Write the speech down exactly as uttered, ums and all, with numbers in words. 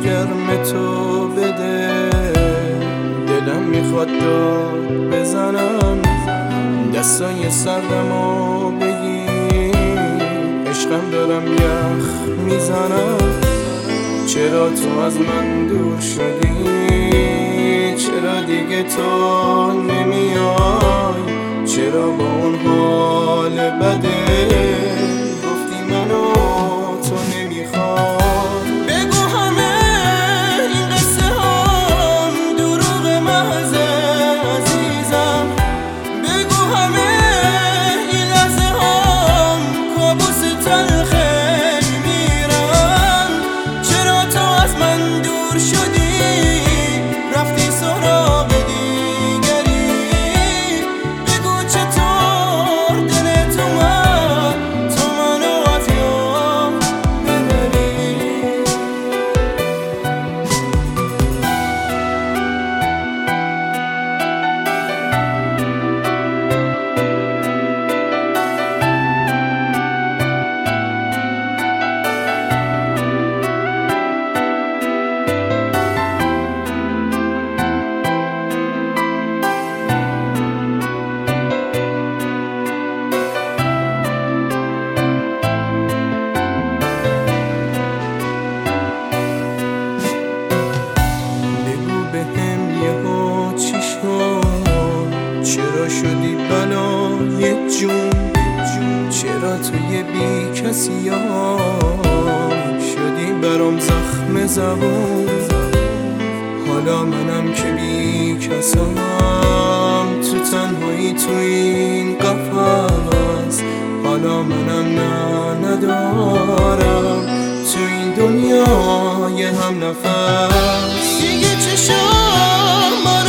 گرم تو بده، دلم میخواد داد بزنم، دستای سردمو بگیر، عشقم دارم یخ میزنم. چرا تو از من دور شدی؟ چرا دیگه تو نمیای؟ چرا با اون حال بده گفتی منو تو نمیخوای؟ بگو همه این قصه هم دروغ محضه عزیزم، بگو همه این لحظه هم کابوس تلخه میمیرم. چرا تو از من دور شدی؟ رفتی سراغ دیگری، بگو چطور دلت اومد تو منو از یاد ببری. چرا شدی بلای جون؟ چرا توی بی کسیام شدی برام زخم زبون؟ حالا منم که بی کسام تو تنهایی تو این قفس، حالا منم نه ندارم تو این دنیای هم نفس. دیگه چشام